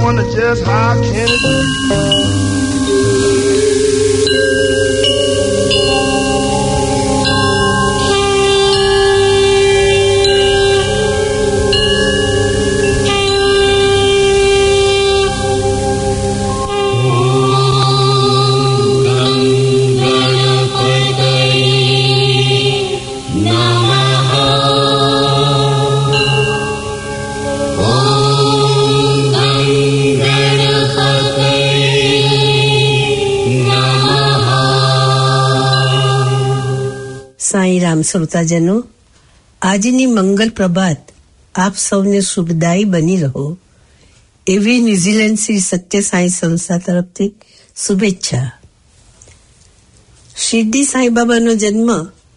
wonder just how can it be? Sai Ram શ્રોતાજનો, આજની મંગલ પ્રભાત આપ સૌને શુભદાયી બની રહો એવી ન્યુઝીલેન્ડ શ્રી સત્ય સાંઈ સંસ્થા તરફથી શુભેચ્છા. શિરડી સાંઈબાબાનો જન્મ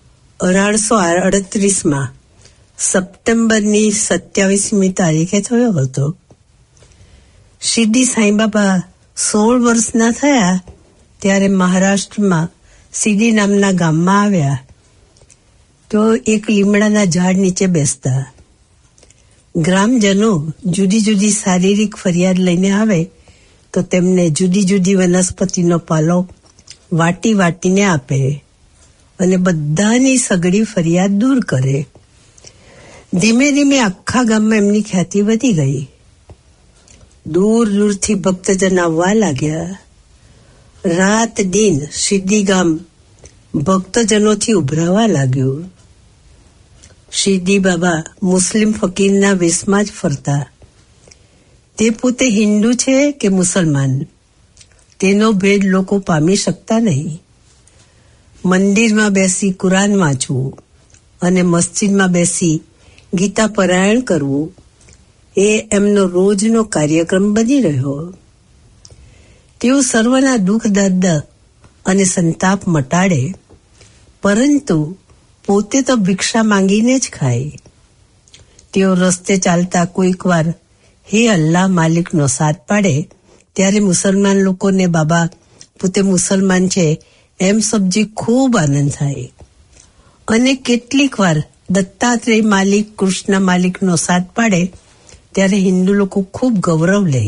1838 સપ્ટેમ્બરની 27મી તારીખે થયો હતો. શિરડી સાંઈબાબા 16 વર્ષના થયા ત્યારે મહારાષ્ટ્રમાં સીડી નામના ગામમાં આવ્યા. તો એક લીમડાના ઝાડ નીચે બેસતા. ગ્રામજનો જુદી જુદી શારીરિક ફરિયાદ લઈને આવે તો તેમને જુદી જુદી વનસ્પતિનો પાલો વાટી વાટીને આપે અને બધાની સઘળી ફરિયાદ દૂર કરે. ધીમે ધીમે આખા ગામમાં એમની ખ્યાતિ વધી ગઈ. દૂર દૂરથી ભક્તજન આવવા લાગ્યા. રાત દિન શિરડી ગામ ભક્તજનોથી ઉભરાવા લાગ્યું. શિરડી બાબા મુસ્લિમ ફકીરના વેશમાં જ ફરતા. તે પોતે હિન્દુ છે કે મુસલમાન તેનો ભેદ લોકો પામી શકતા નહીં. મંદિરમાં બેસી કુરાન વાંચવું અને મસ્જિદમાં બેસી ગીતા પારાયણ કરવું એ એમનો રોજનો કાર્યક્રમ બની રહ્યો. તેઓ સર્વના દુઃખ દર્દ અને સંતાપ મટાડે, પરંતુ પોતે તો ભિક્ષા માંગીને જ ખાય. તેઓ રસ્તે ચાલતા કોઈક વાર હે અલ્લાહ માલિકનો સાથ પાડે ત્યારે મુસલમાન લોકોને બાબા પોતે મુસલમાન છે એમ સમજી ખૂબ આનંદ થાય. અને કેટલીક વાર દત્તાત્રેય માલિક કૃષ્ણ માલિકનો સાથ પાડે ત્યારે હિન્દુ લોકો ખૂબ ગૌરવ લે.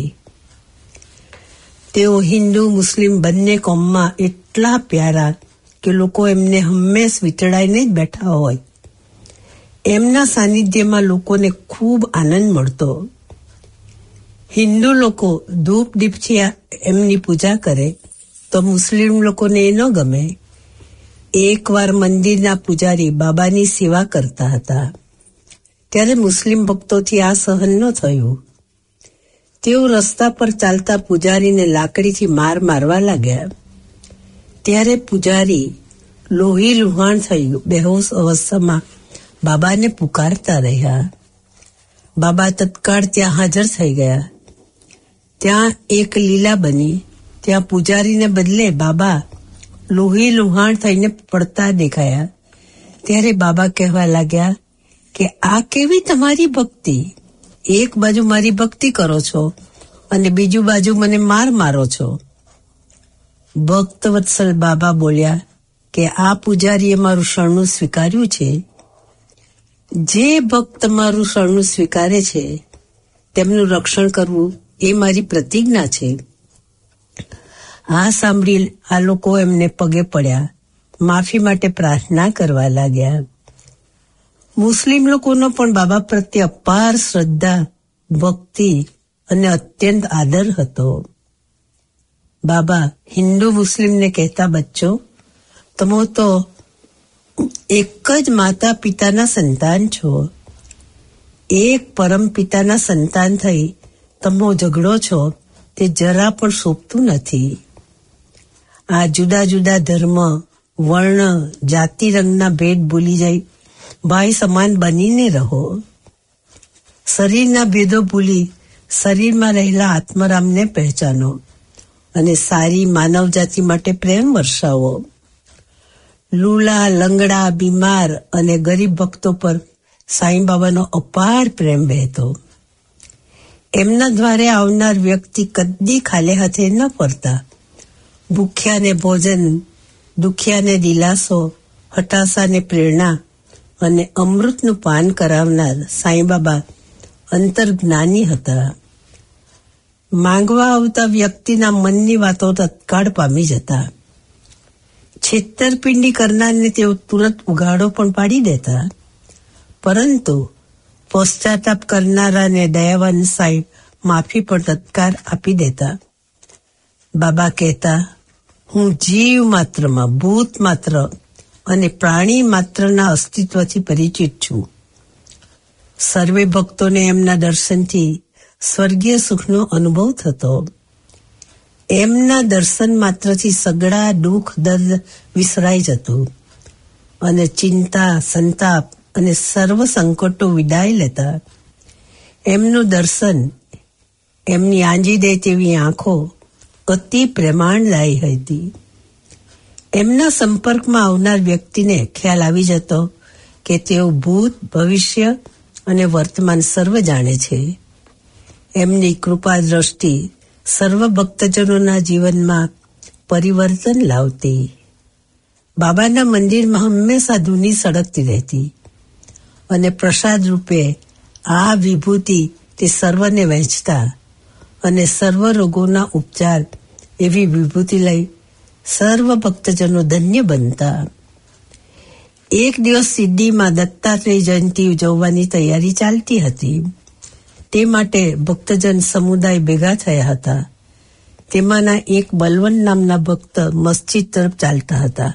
તેઓ હિન્દુ મુસ્લિમ બંને કોમમાં એટલા પ્યારા કે લોકો એમને હંમેશ વીંટળાઈને જ બેઠા હોય. એમના સાનિધ્યમાં લોકોને ખૂબ આનંદ મળતો. હિન્દુ લોકો ધૂપ દીપથી એમની પૂજા કરે તો મુસ્લિમ લોકોને એ ન ગમે. એકવાર મંદિરના પૂજારી બાબાની સેવા કરતા હતા ત્યારે મુસ્લિમ ભક્તોથી આ સહન ન થયું. તેઓ રસ્તા પર ચાલતા પૂજારીને લાકડીથી માર મારવા લાગ્યા. ત્યારે પૂજારી લોહી લુહાણ થઈ બેહોશ અવસ્થામાં બાબાને પુકારતા રહ્યા. બાબા તત્કાળ ત્યાં હાજર થઈ ગયા. ત્યાં એક લીલા બની. ત્યાં પૂજારીને બદલે બાબા લોહી લુહાણ થઈને પડતા દેખાયા. ત્યારે બાબા કહેવા લાગ્યા કે આ કેવી તમારી ભક્તિ? એક બાજુ મારી ભક્તિ કરો છો અને બીજું બાજુ મને માર મારો છો. ભક્ત વત્સલ બાબા બોલ્યા કે આ પૂજારીએ મારું શરણું સ્વીકાર્યું છે. જે ભક્ત મારું શરણું સ્વીકારે છે તેમનું રક્ષણ કરવું એ મારી પ્રતિજ્ઞા છે. આ સાંભળી આ લોકો એમને પગે પડ્યા, માફી માટે પ્રાર્થના કરવા લાગ્યા. મુસ્લિમ લોકોનો પણ બાબા પ્રત્યે અપાર શ્રદ્ધા, ભક્તિ અને અત્યંત આદર હતો. બાબા હિન્દુ મુસ્લિમને કહેતા, બચ્ચો તમે તો એક જ માતા પિતાના સંતાન છો. એક પરમ પિતાના સંતાન થઈ તમે ઝઘડો છો તે જરા પણ શોભતું નથી. આ જુદા જુદા ધર્મ, વર્ણ, જાતિ, રંગના ભેદ ભૂલી જાય ભાઈ સમાન બનીને રહો. શરીરના ભેદો ભૂલી શરીરમાં રહેલા આત્મરામને પહેચાનો અને સારી માનવ જાતિ માટે પ્રેમ વર્ષાવો. લૂલા, લંગડા, બીમાર અને ગરીબ ભક્તો પર સાંઈ બાબાનો અપાર પ્રેમ વહેતો. એમના દ્વારે આવનાર વ્યક્તિ કદી ખાલી હાથે ન ફરતા. ભૂખ્યાને ભોજન, દુખિયાને દિલાસો, હતાશાને પ્રેરણા અને અમૃતનું પાન કરાવનાર સાંઈ બાબા અંતર્જ્ઞાની હતા. માંગવા આવતા વ્યક્તિના મનની વાતો તત્કાળ પામી જતા. છેતરપિંડી કરનારને તેઓ તુરંત ઉઘાડો પણ પાડી દેતા, પરંતુ પશ્ચાતાપ કરનારાને દયાવાન સાહેબ માફી પણ તત્કાળ આપી દેતા. બાબા કહેતા, હું જીવ માત્રમાં, ભૂત માત્ર અને પ્રાણી માત્રના અસ્તિત્વથી પરિચિત છું. સર્વે ભક્તોને એમના દર્શનથી સ્વર્ગીય સુખનો અનુભવ થતો. એમના દર્શન માત્રથી સગળા દુઃખ દર્દ વિસરાઈ જતું અને ચિંતા, સંતાપ અને સર્વ સંકટો વિદાય લેતા. એમનું દર્શન, એમની આંજી દે તેવી આંખો અતિ પ્રેમાળદાયી હતી. એમના સંપર્કમાં આવનાર વ્યક્તિને ખ્યાલ આવી જતો કે તેઓ ભૂત, ભવિષ્ય અને વર્તમાન સર્વ જાણે છે. એમની કૃપા દ્રષ્ટિ સર્વ ભક્તજનોના જીવનમાં પરિવર્તન લાવતી. બાબાના મંદિરમાં હંમેશા ધૂની સળગતી રહેતી અને પ્રસાદ રૂપે આ વિભૂતિ તે સર્વને વહેંચતા અને સર્વ રોગોના ઉપચાર એવી વિભૂતિ લઈ સર્વ ભક્તજનો ધન્ય બનતા. એક દિવસ સિદ્ધીમાં દત્તાત્રેય જયંતિ ઉજવવાની તૈયારી ચાલતી હતી. તે માટે ભક્તજન સમુદાય ભેગા થયા હતા. તેમાંના એક બલવંત નામના ભક્ત મસ્જિદ તરફ ચાલતા હતા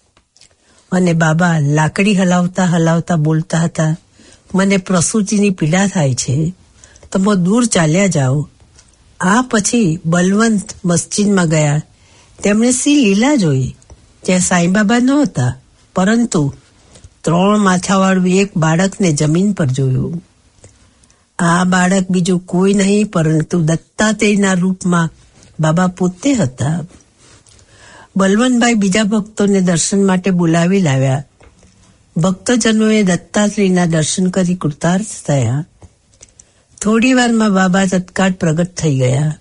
અને બાબા લાકડી હલાવતા હલાવતા બોલતા હતા, મને પ્રસૂતિની પીડા થાય છે, તમે દૂર ચાલ્યા જાઓ. આ પછી બલવંત મસ્જિદમાં ગયા. તેમણે સી લીલા જોઈ. ત્યાં સાંઈબાબા નહોતા, પરંતુ 3 માથાવાળું એક બાળકને જમીન પર જોયું. આ બાળક બીજું કોઈ નહીં પરંતુ દત્તાત્રેયના રૂપમાં બાબા પોતે હતા. બલવંતભાઈ બીજા ભક્તોને દર્શન માટે બોલાવી લાવ્યા. ભક્તજનોએ દત્તાત્રેયના દર્શન કરી કૃતાર્થ થયા. થોડી વારમાં બાબા તત્કાળ પ્રગટ થઈ ગયા.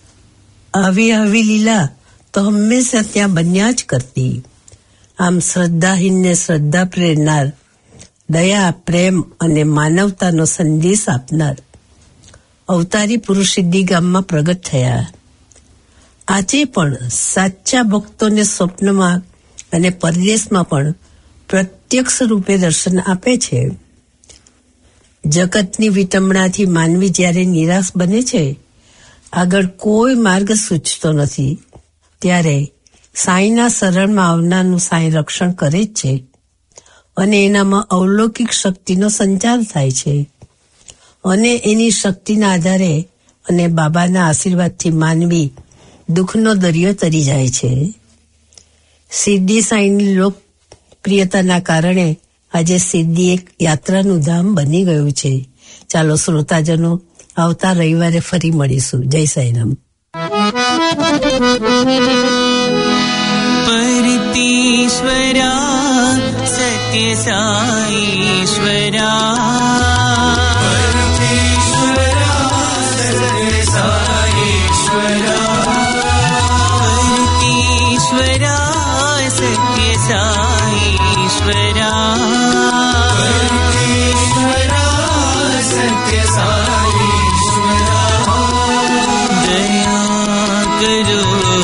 આવી લીલા તો હંમેશા ત્યાં બન્યા જ કરતી. આમ શ્રદ્ધાહીનને શ્રદ્ધા પ્રેરનાર, દયા, પ્રેમ અને માનવતાનો સંદેશ આપનાર અવતારી પુરુષ સિદ્ધિ ગામમાં પ્રગટ થયા. આજે પણ સાચા ભક્તોને સ્વપ્નમાં અને પરદેશમાં પણ પ્રત્યક્ષ રૂપે દર્શન આપે છે. જગતની વિટંબણાથી માનવી જ્યારે નિરાશ બને છે, આગળ કોઈ માર્ગ સૂચતો નથી, ત્યારે સાંઈના શરણમાં આવનારનું સાંઈ રક્ષણ કરે જ છે અને એનામાં અવલૌકિક શક્તિનો સંચાર થાય છે અને એની શક્તિના આધારે અને બાબાના આશીર્વાદથી માનવી દુઃખનો દરિયો તરી જાય છે. સિદ્ધિ સાંઈની લોકપ્રિયતાના કારણે આજે સિદ્ધિ એક યાત્રાનું ધામ બની ગયું છે. ચાલો શ્રોતાજનો, આવતા રવિવારે ફરી મળીશું. જય સાંઈરામ. परितीश्वरा सत्य साईश्वरा, परितीश्वरा सत्य साईश्वरा, परितीश्वरा सत्य साईश्वरा, परितीश्वरा सत्य साईश्वरा, दया करो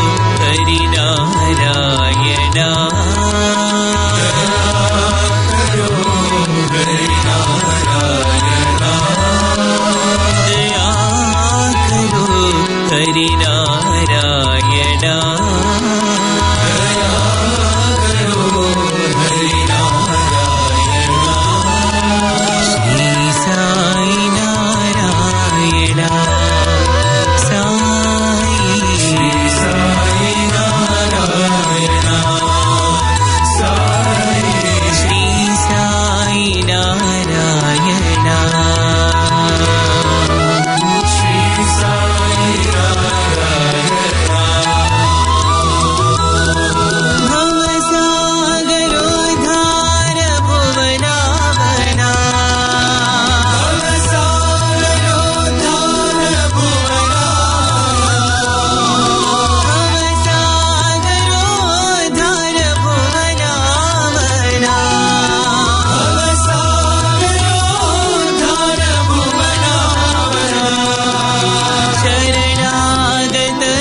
हरिनारायणा, हरिनारायणा.